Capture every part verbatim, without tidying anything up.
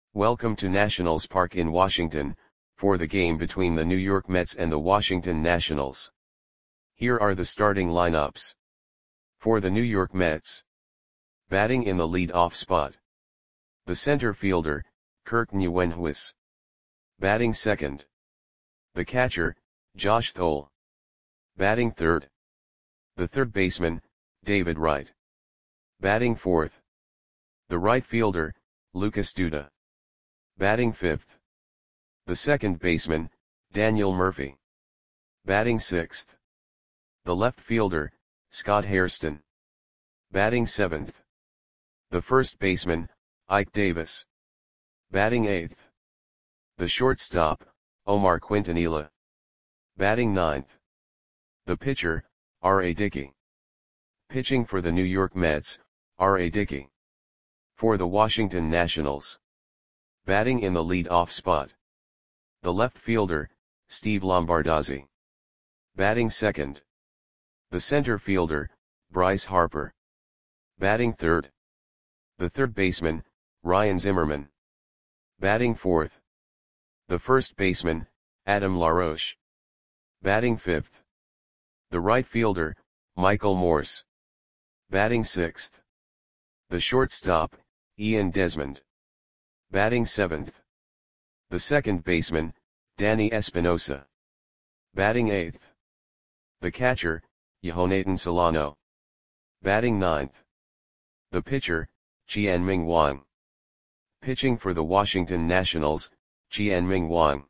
Welcome to Nationals Park in Washington, for the game between the New York Mets and the Washington Nationals. Here are the starting lineups. For the New York Mets. Batting in the lead-off spot. The center fielder, Kirk Nieuwenhuis. Batting second. The catcher, Josh Thole. Batting third. The third baseman, David Wright. Batting fourth. The right fielder, Lucas Duda. Batting fifth. The second baseman, Daniel Murphy. Batting sixth. The left fielder, Scott Hairston. Batting seventh. The first baseman, Ike Davis. Batting eighth. The shortstop, Omar Quintanilla. Batting ninth. The pitcher, R A Dickey. Pitching for the New York Mets, R A Dickey. For the Washington Nationals. Batting in the lead-off spot. The left fielder, Steve Lombardozzi. Batting second. The center fielder, Bryce Harper. Batting third. The third baseman, Ryan Zimmerman. Batting fourth. The first baseman, Adam LaRoche. Batting fifth. The right fielder, Michael Morse. Batting sixth. The shortstop, Ian Desmond. Batting seventh. The second baseman, Danny Espinosa. Batting eighth. The catcher, Yehonatan Solano. Batting ninth. The pitcher, Chien-Ming Wang. Pitching for the Washington Nationals, Chien-Ming Wang.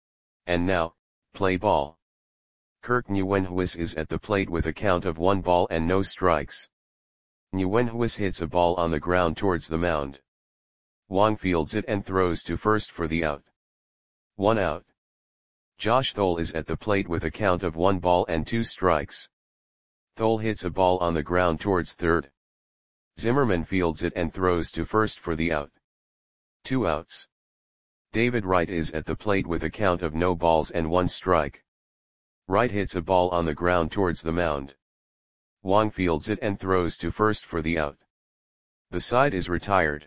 And now, play ball. Kirk Nieuwenhuis is at the plate with a count of one ball and no strikes. Nieuwenhuis hits a ball on the ground towards the mound. Wang fields it and throws to first for the out. One out. Josh Thole is at the plate with a count of one ball and two strikes. Thole hits a ball on the ground towards third. Zimmerman fields it and throws to first for the out. Two outs. David Wright is at the plate with a count of no balls and one strike. Wright hits a ball on the ground towards the mound. Wang fields it and throws to first for the out. The side is retired.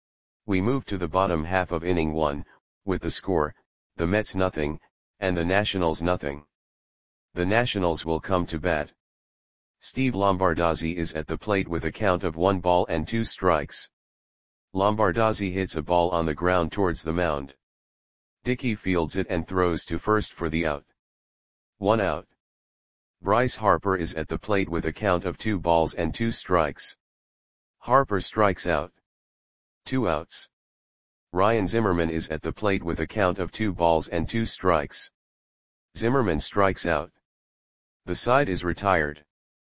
We move to the bottom half of inning one, with the score, the Mets nothing, and the Nationals nothing. The Nationals will come to bat. Steve Lombardozzi is at the plate with a count of one ball and two strikes. Lombardozzi hits a ball on the ground towards the mound. Dickey fields it and throws to first for the out. One out. Bryce Harper is at the plate with a count of two balls and two strikes. Harper strikes out. Two outs. Ryan Zimmerman is at the plate with a count of two balls and two strikes. Zimmerman strikes out. The side is retired.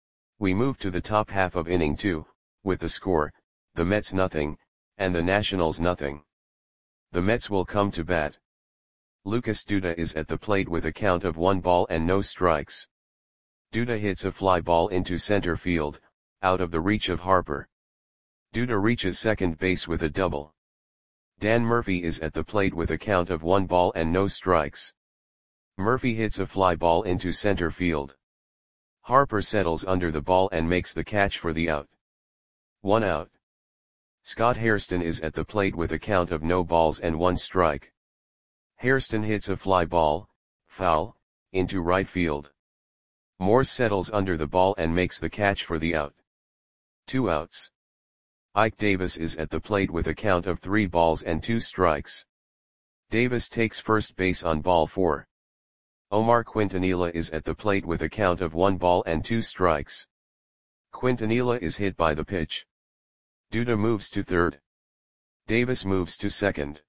We move to the top half of inning two, with the score, the Mets nothing, and the Nationals nothing. The Mets will come to bat. Lucas Duda is at the plate with a count of one ball and no strikes. Duda hits a fly ball into center field, out of the reach of Harper. Duda reaches second base with a double. Dan Murphy is at the plate with a count of one ball and no strikes. Murphy hits a fly ball into center field. Harper settles under the ball and makes the catch for the out. One out. Scott Hairston is at the plate with a count of no balls and one strike. Hairston hits a fly ball, foul, into right field. Morse settles under the ball and makes the catch for the out. Two outs. Ike Davis is at the plate with a count of three balls and two strikes. Davis takes first base on ball four. Omar Quintanilla is at the plate with a count of one ball and two strikes. Quintanilla is hit by the pitch. Duda moves to third. Davis moves to second.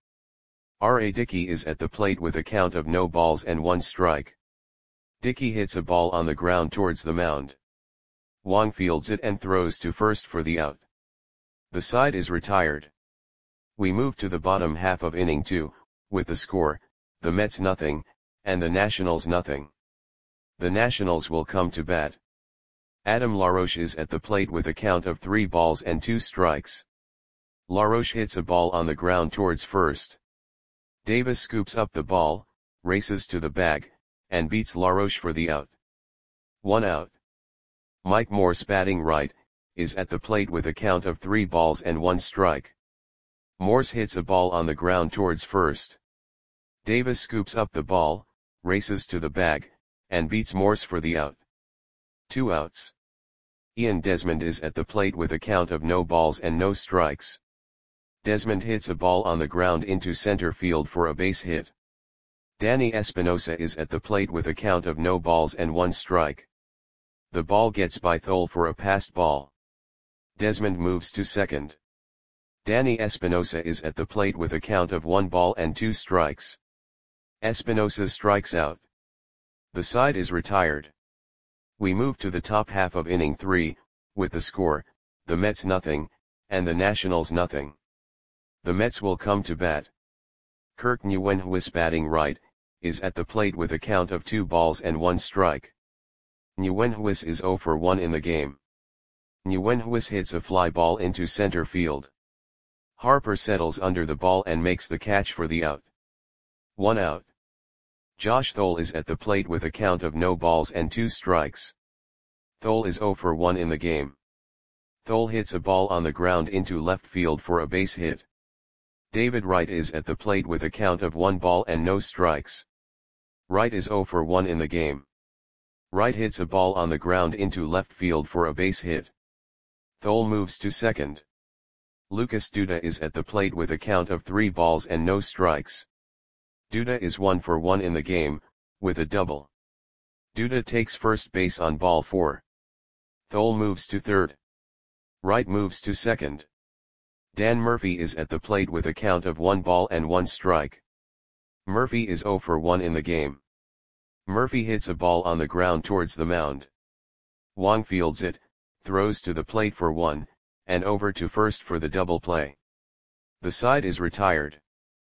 R A Dickey is at the plate with a count of no balls and one strike. Dickey hits a ball on the ground towards the mound. Wang fields it and throws to first for the out. The side is retired. We move to the bottom half of inning two, with the score, the Mets nothing, and the Nationals nothing. The Nationals will come to bat. Adam LaRoche is at the plate with a count of three balls and two strikes. LaRoche hits a ball on the ground towards first. Davis scoops up the ball, races to the bag, and beats LaRoche for the out. One out. Mike Morse batting right, is at the plate with a count of three balls and one strike. Morse hits a ball on the ground towards first. Davis scoops up the ball, races to the bag, and beats Morse for the out. Two outs. Ian Desmond is at the plate with a count of no balls and no strikes. Desmond hits a ball on the ground into center field for a base hit. Danny Espinosa is at the plate with a count of no balls and one strike. The ball gets by Thole for a passed ball. Desmond moves to second. Danny Espinosa is at the plate with a count of one ball and two strikes. Espinosa strikes out. The side is retired. We move to the top half of inning three, with the score, the Mets nothing, and the Nationals nothing. The Mets will come to bat. Kirk Nguyenhuis, batting right, is at the plate with a count of two balls and one strike. Nguyenhuis is zero for one in the game. Nguyenhuis hits a fly ball into center field. Harper settles under the ball and makes the catch for the out. One out. Josh Thole is at the plate with a count of no balls and two strikes. Thole is zero for one in the game. Thole hits a ball on the ground into left field for a base hit. David Wright is at the plate with a count of one ball and no strikes. Wright is zero for one in the game. Wright hits a ball on the ground into left field for a base hit. Thole moves to second. Lucas Duda is at the plate with a count of three balls and no strikes. Duda is one for one in the game, with a double. Duda takes first base on ball four. Thole moves to third. Wright moves to second. Dan Murphy is at the plate with a count of one ball and one strike. Murphy is zero for one in the game. Murphy hits a ball on the ground towards the mound. Wong fields it, throws to the plate for one, and over to first for the double play. The side is retired.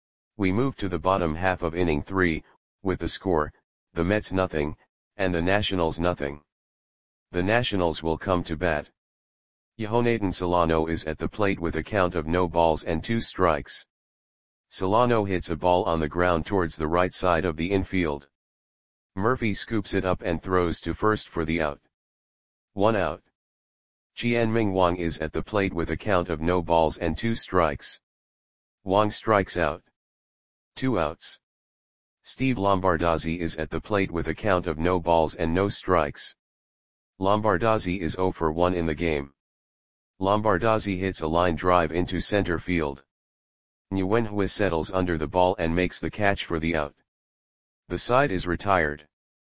We move to the bottom half of inning three, with the score, the Mets nothing, and the Nationals nothing. The Nationals will come to bat. Yohanatan Solano is at the plate with a count of no balls and two strikes. Solano hits a ball on the ground towards the right side of the infield. Murphy scoops it up and throws to first for the out. One out. Chien-Ming Wang is at the plate with a count of no balls and two strikes. Wang strikes out. Two outs. Steve Lombardozzi is at the plate with a count of no balls and no strikes. Lombardozzi is zero for one in the game. Lombardozzi hits a line drive into center field. Nguyenhuis settles under the ball and makes the catch for the out. The side is retired.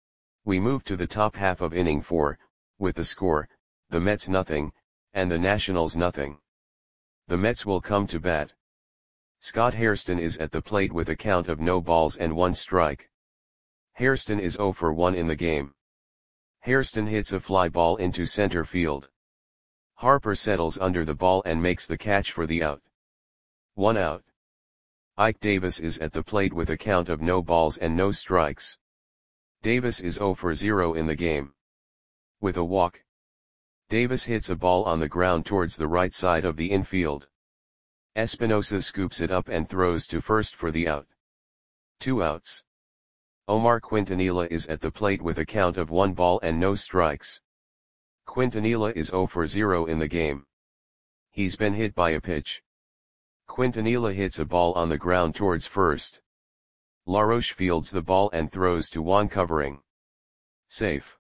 We move to the top half of inning four, with the score, the Mets nothing, and the Nationals nothing. The Mets will come to bat. Scott Hairston is at the plate with a count of no balls and one strike. Hairston is zero for one in the game. Hairston hits a fly ball into center field. Harper settles under the ball and makes the catch for the out. One out. Ike Davis is at the plate with a count of no balls and no strikes. Davis is zero for zero in the game. With a walk, Davis hits a ball on the ground towards the right side of the infield. Espinosa scoops it up and throws to first for the out. Two outs. Omar Quintanilla is at the plate with a count of one ball and no strikes. Quintanilla is zero for zero in the game. He's been hit by a pitch. Quintanilla hits a ball on the ground towards first. LaRoche fields the ball and throws to Wong, covering. Safe.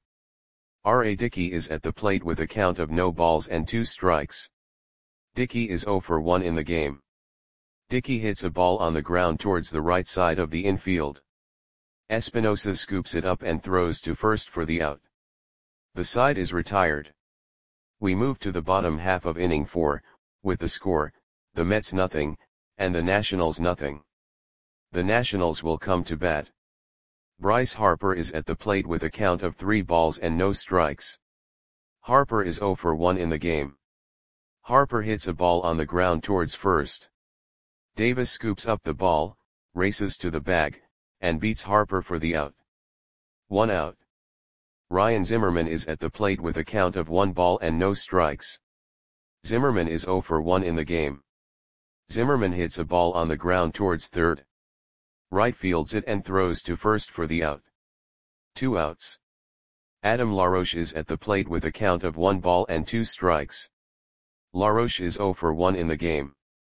R A Dickey is at the plate with a count of no balls and two strikes. Dickey is zero for one in the game. Dickey hits a ball on the ground towards the right side of the infield. Espinosa scoops it up and throws to first for the out. The side is retired. We move to the bottom half of inning four, with the score, the Mets nothing, and the Nationals nothing. The Nationals will come to bat. Bryce Harper is at the plate with a count of three balls and no strikes. Harper is zero for one in the game. Harper hits a ball on the ground towards first. Davis scoops up the ball, races to the bag, and beats Harper for the out. One out. Ryan Zimmerman is at the plate with a count of one ball and no strikes. Zimmerman is zero for one in the game. Zimmerman hits a ball on the ground towards third. Right fields it and throws to first for the out. Two outs. Adam LaRoche is at the plate with a count of one ball and two strikes. LaRoche is zero for one in the game.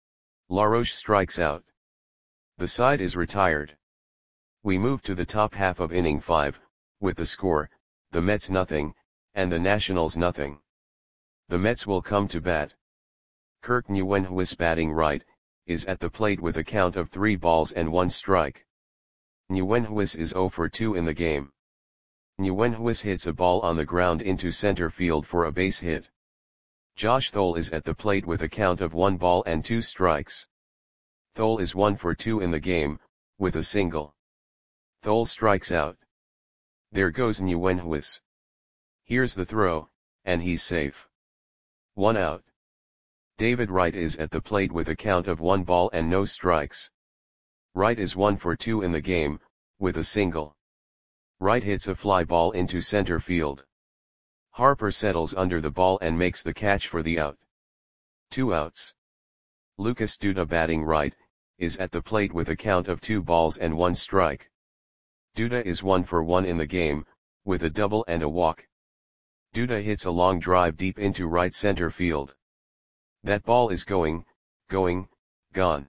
LaRoche strikes out. The side is retired. We move to the top half of inning five, with the score, the Mets nothing, and the Nationals nothing. The Mets will come to bat. Kirk Nguyenhuis, batting right, is at the plate with a count of three balls and one strike. Nguyenhuis is zero for two in the game. Nguyenhuis hits a ball on the ground into center field for a base hit. Josh Thole is at the plate with a count of one ball and two strikes. Thole is one for two in the game, with a single. Thole strikes out. There goes Nguyenhuis. Here's the throw, and he's safe. One out. David Wright is at the plate with a count of one ball and no strikes. Wright is one for two in the game, with a single. Wright hits a fly ball into center field. Harper settles under the ball and makes the catch for the out. Two outs. Lucas Duda, batting right, is at the plate with a count of two balls and one strike. Duda is one for one in the game, with a double and a walk. Duda hits a long drive deep into right center field. That ball is going, going, gone.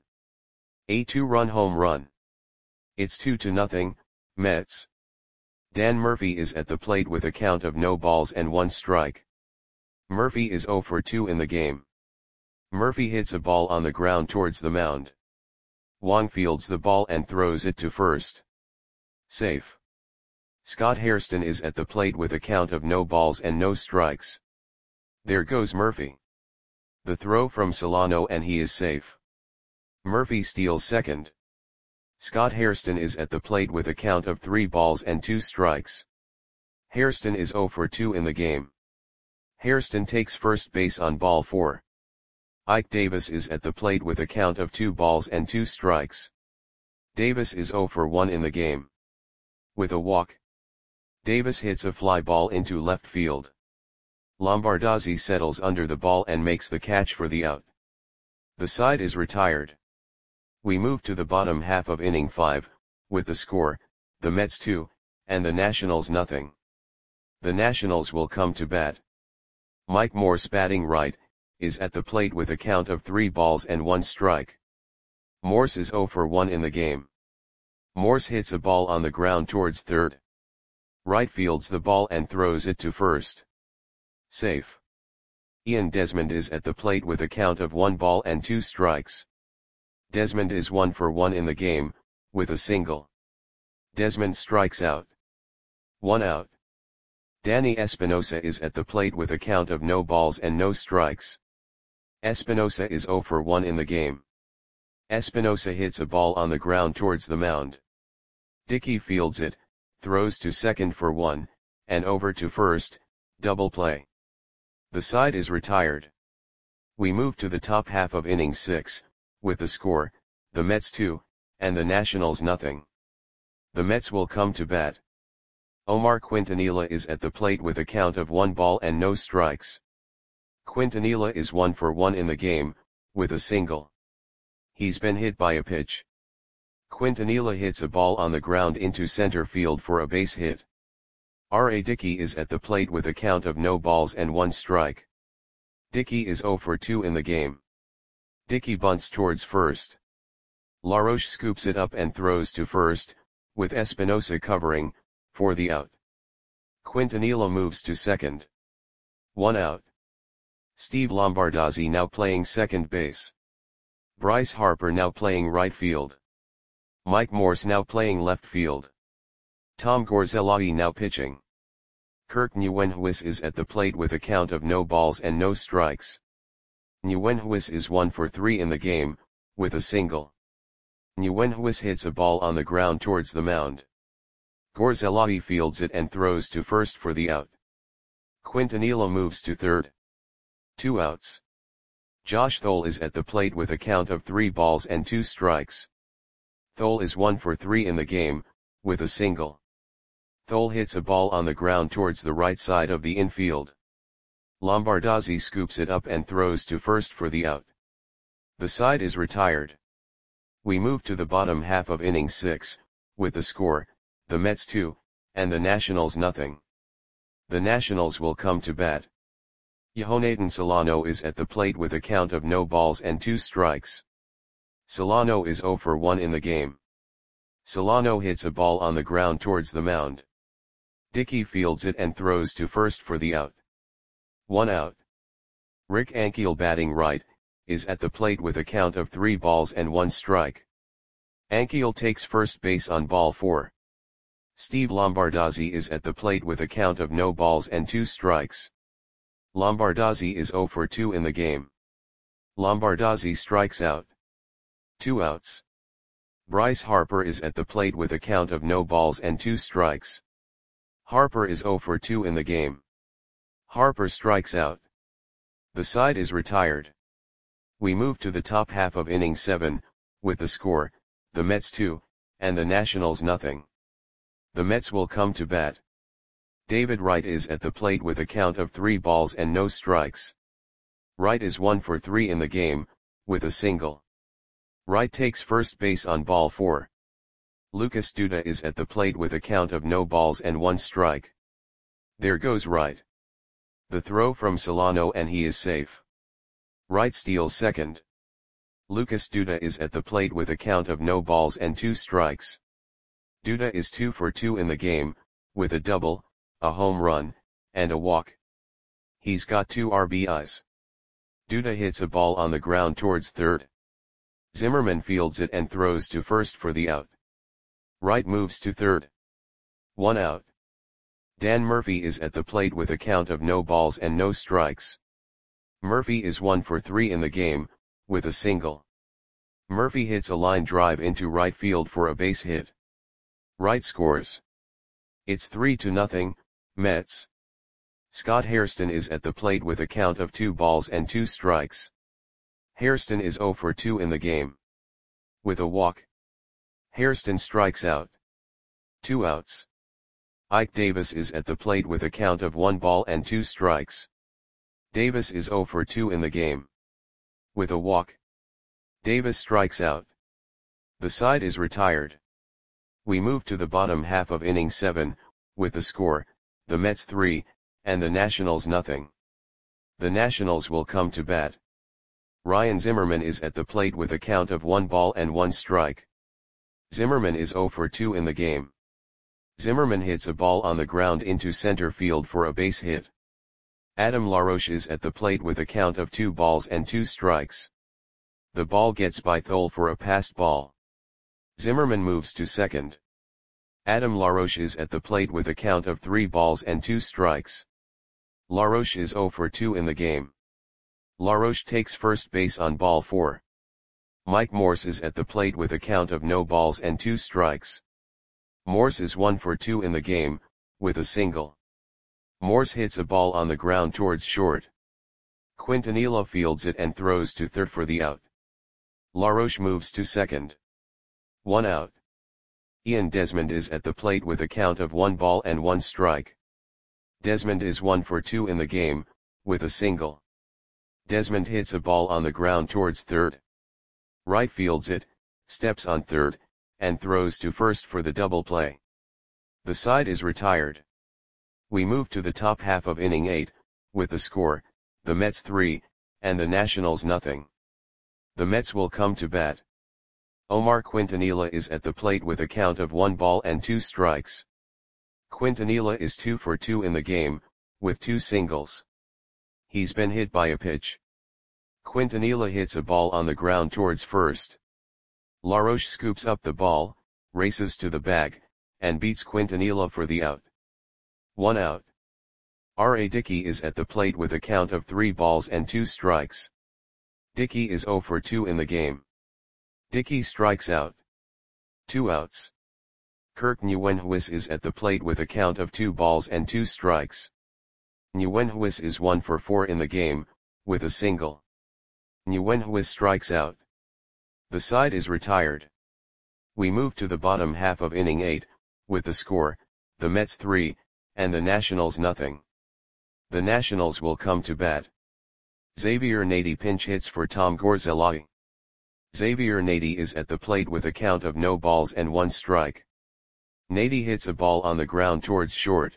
A two-run home run. It's two to nothing, Mets. Dan Murphy is at the plate with a count of no balls and one strike. Murphy is zero for two in the game. Murphy hits a ball on the ground towards the mound. Wong fields the ball and throws it to first. Safe. Scott Hairston is at the plate with a count of no balls and no strikes. There goes Murphy. The throw from Solano and he is safe. Murphy steals second. Scott Hairston is at the plate with a count of three balls and two strikes. Hairston is zero for two in the game. Hairston takes first base on ball four. Ike Davis is at the plate with a count of two balls and two strikes. Davis is zero for one in the game. With a walk, Davis hits a fly ball into left field. Lombardozzi settles under the ball and makes the catch for the out. The side is retired. We move to the bottom half of inning five, with the score, the Mets two, and the Nationals nothing. The Nationals will come to bat. Mike Morse, batting right, is at the plate with a count of three balls and one strike. Morse is zero for one in the game. Morse hits a ball on the ground towards third. Right fields the ball and throws it to first. Safe. Ian Desmond is at the plate with a count of one ball and two strikes. Desmond is one for one in the game, with a single. Desmond strikes out. One out. Danny Espinosa is at the plate with a count of no balls and no strikes. Espinosa is zero for one in the game. Espinosa hits a ball on the ground towards the mound. Dickey fields it, throws to second for one, and over to first, double play. The side is retired. We move to the top half of inning six, with the score, the Mets two, and the Nationals nothing. The Mets will come to bat. Omar Quintanilla is at the plate with a count of one ball and no strikes. Quintanilla is one for one in the game, with a single. He's been hit by a pitch. Quintanilla hits a ball on the ground into center field for a base hit. R A Dickey is at the plate with a count of no balls and one strike. Dickey is zero for two in the game. Dickey bunts towards first. LaRoche scoops it up and throws to first, with Espinosa covering, for the out. Quintanilla moves to second. One out. Steve Lombardozzi now playing second base. Bryce Harper now playing right field. Mike Morse now playing left field. Tom Gorzelai now pitching. Kirk Nguyenhuis is at the plate with a count of no balls and no strikes. Nguyenhuis is one for three in the game, with a single. Nguyenhuis hits a ball on the ground towards the mound. Gorzelai fields it and throws to first for the out. Quintanilla moves to third. Two outs. Josh Thole is at the plate with a count of three balls and two strikes. Thole is one for three in the game, with a single. Thole hits a ball on the ground towards the right side of the infield. Lombardozzi scoops it up and throws to first for the out. The side is retired. We move to the bottom half of inning six, with the score, the Mets two, and the Nationals nothing. The Nationals will come to bat. Yohanatan Solano is at the plate with a count of no balls and two strikes. Solano is zero for one in the game. Solano hits a ball on the ground towards the mound. Dickey fields it and throws to first for the out. One out. Rick Ankiel, batting right, is at the plate with a count of three balls and one strike. Ankiel takes first base on ball four. Steve Lombardozzi is at the plate with a count of no balls and two strikes. Lombardozzi is zero for two in the game. Lombardozzi strikes out. Two outs. Bryce Harper is at the plate with a count of no balls and two strikes. Harper is zero for two in the game. Harper strikes out. The side is retired. We move to the top half of inning seven, with the score, the Mets two, and the Nationals nothing. The Mets will come to bat. David Wright is at the plate with a count of three balls and no strikes. Wright is one for three in the game, with a single. Wright takes first base on ball four. Lucas Duda is at the plate with a count of no balls and one strike. There goes Wright. The throw from Solano and he is safe. Wright steals second. Lucas Duda is at the plate with a count of no balls and two strikes. Duda is two for two in the game, with a double, a home run, and a walk. He's got two R B Is. Duda hits a ball on the ground towards third. Zimmerman fields it and throws to first for the out. Wright moves to third. One out. Dan Murphy is at the plate with a count of no balls and no strikes. Murphy is one for three in the game, with a single. Murphy hits a line drive into right field for a base hit. Wright scores. It's three to nothing, Mets. Scott Hairston is at the plate with a count of two balls and two strikes. Hairston is zero for two in the game. With a walk. Hairston strikes out. Two outs. Ike Davis is at the plate with a count of one ball and two strikes. Davis is zero for two in the game. With a walk. Davis strikes out. The side is retired. We move to the bottom half of inning seven, with the score, the Mets three, and the Nationals nothing. The Nationals will come to bat. Ryan Zimmerman is at the plate with a count of one ball and one strike. Zimmerman is zero for two in the game. Zimmerman hits a ball on the ground into center field for a base hit. Adam LaRoche is at the plate with a count of two balls and two strikes. The ball gets by Thole for a passed ball. Zimmerman moves to second. Adam LaRoche is at the plate with a count of three balls and two strikes. LaRoche is zero for two in the game. LaRoche takes first base on ball four. Mike Morse is at the plate with a count of no balls and two strikes. Morse is one for two in the game, with a single. Morse hits a ball on the ground towards short. Quintanilla fields it and throws to third for the out. LaRoche moves to second. One out. Ian Desmond is at the plate with a count of one ball and one strike. Desmond is one for two in the game, with a single. Desmond hits a ball on the ground towards third. Wright fields it, steps on third, and throws to first for the double play. The side is retired. We move to the top half of inning eight, with the score, the Mets three, and the Nationals nothing. The Mets will come to bat. Omar Quintanilla is at the plate with a count of one ball and two strikes. Quintanilla is two for two in the game, with two singles. He's been hit by a pitch. Quintanilla hits a ball on the ground towards first. LaRoche scoops up the ball, races to the bag, and beats Quintanilla for the out. One out. R A Dickey is at the plate with a count of three balls and two strikes. Dickey is zero for two in the game. Dickey strikes out. Two outs. Kirk Nguyenhuis is at the plate with a count of two balls and two strikes. Nguyenhuis is one for four in the game, with a single. Nguyenhuis strikes out. The side is retired. We move to the bottom half of inning eight, with the score, the Mets three, and the Nationals nothing. The Nationals will come to bat. Xavier Nady pinch hits for Tom Gorzelli. Xavier Nady is at the plate with a count of no balls and one strike. Nady hits a ball on the ground towards short.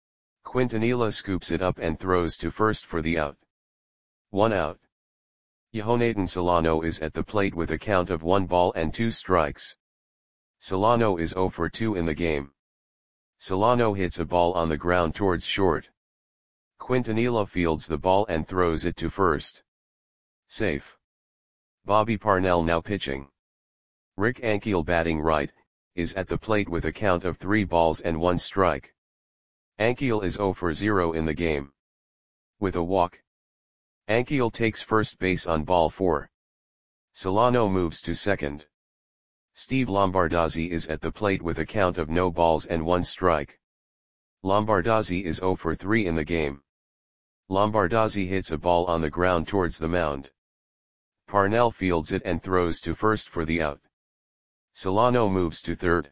Quintanilla scoops it up and throws to first for the out. One out. Jonathan Solano is at the plate with a count of one ball and two strikes. Solano is zero for two in the game. Solano hits a ball on the ground towards short. Quintanilla fields the ball and throws it to first. Safe. Bobby Parnell now pitching. Rick Ankiel batting right, is at the plate with a count of three balls and one strike. Ankiel is zero for zero in the game. With a walk, Ankiel takes first base on ball four. Solano moves to second. Steve Lombardozzi is at the plate with a count of no balls and one strike. Lombardozzi is zero for three in the game. Lombardozzi hits a ball on the ground towards the mound. Parnell fields it and throws to first for the out. Solano moves to third.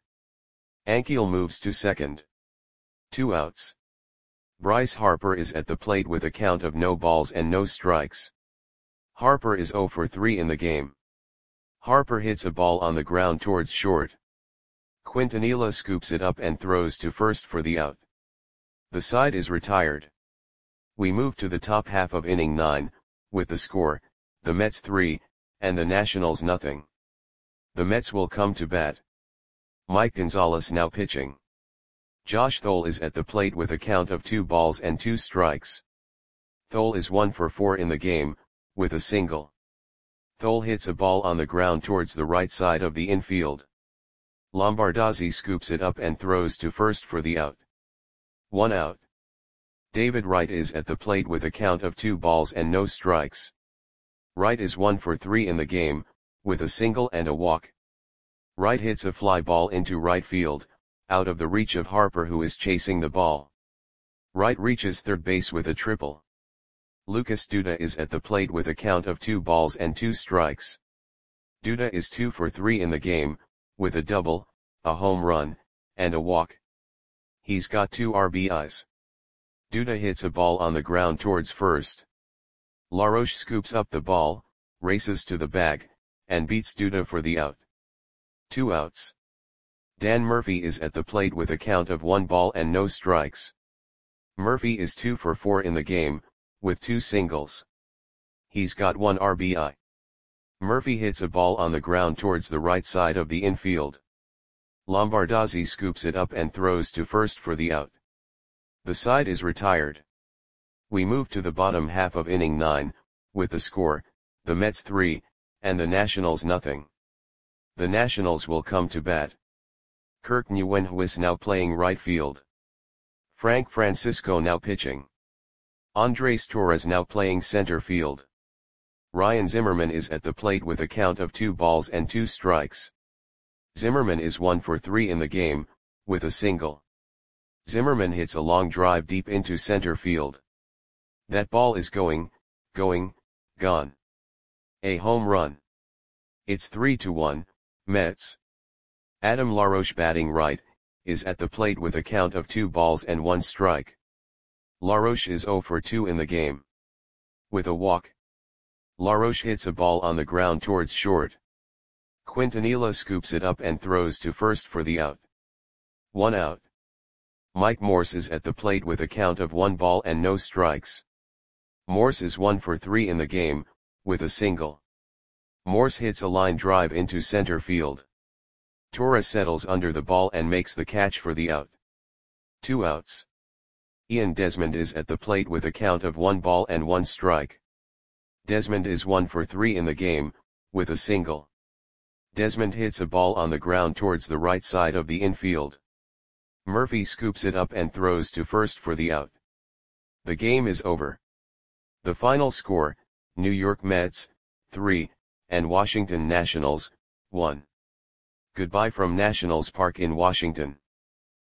Ankiel moves to second. Two outs. Bryce Harper is at the plate with a count of no balls and no strikes. Harper is zero for three in the game. Harper hits a ball on the ground towards short. Quintanilla scoops it up and throws to first for the out. The side is retired. We move to the top half of inning nine, with the score, the Mets three, and the Nationals nothing. The Mets will come to bat. Mike Gonzalez now pitching. Josh Thole is at the plate with a count of two balls and two strikes. Thole is one for four in the game, with a single. Thole hits a ball on the ground towards the right side of the infield. Lombardozzi scoops it up and throws to first for the out. One out. David Wright is at the plate with a count of two balls and no strikes. Wright is one for three in the game, with a single and a walk. Wright hits a fly ball into right field, out of the reach of Harper who is chasing the ball. Wright reaches third base with a triple. Lucas Duda is at the plate with a count of two balls and two strikes. Duda is two for three in the game, with a double, a home run, and a walk. He's got two R B Is. Duda hits a ball on the ground towards first. LaRoche scoops up the ball, races to the bag, and beats Duda for the out. Two outs. Dan Murphy is at the plate with a count of one ball and no strikes. Murphy is two for four in the game, with two singles. He's got one R B I. Murphy hits a ball on the ground towards the right side of the infield. Lombardozzi scoops it up and throws to first for the out. The side is retired. We move to the bottom half of inning nine, with the score, the Mets three, and the Nationals nothing. The Nationals will come to bat. Kirk Nguyenhuis now playing right field. Frank Francisco now pitching. Andres Torres now playing center field. Ryan Zimmerman is at the plate with a count of two balls and two strikes. Zimmerman is one for three in the game, with a single. Zimmerman hits a long drive deep into center field. That ball is going, going, gone. A home run. It's three to one, Mets. Adam LaRoche batting right, is at the plate with a count of two balls and one strike. LaRoche is zero for two in the game. With a walk, LaRoche hits a ball on the ground towards short. Quintanilla scoops it up and throws to first for the out. One out. Mike Morse is at the plate with a count of one ball and no strikes. Morse is one for three in the game, with a single. Morse hits a line drive into center field. Torres settles under the ball and makes the catch for the out. Two outs. Ian Desmond is at the plate with a count of one ball and one strike. Desmond is one for three in the game, with a single. Desmond hits a ball on the ground towards the right side of the infield. Murphy scoops it up and throws to first for the out. The game is over. The final score, New York Mets, three, and Washington Nationals, one. Goodbye from Nationals Park in Washington.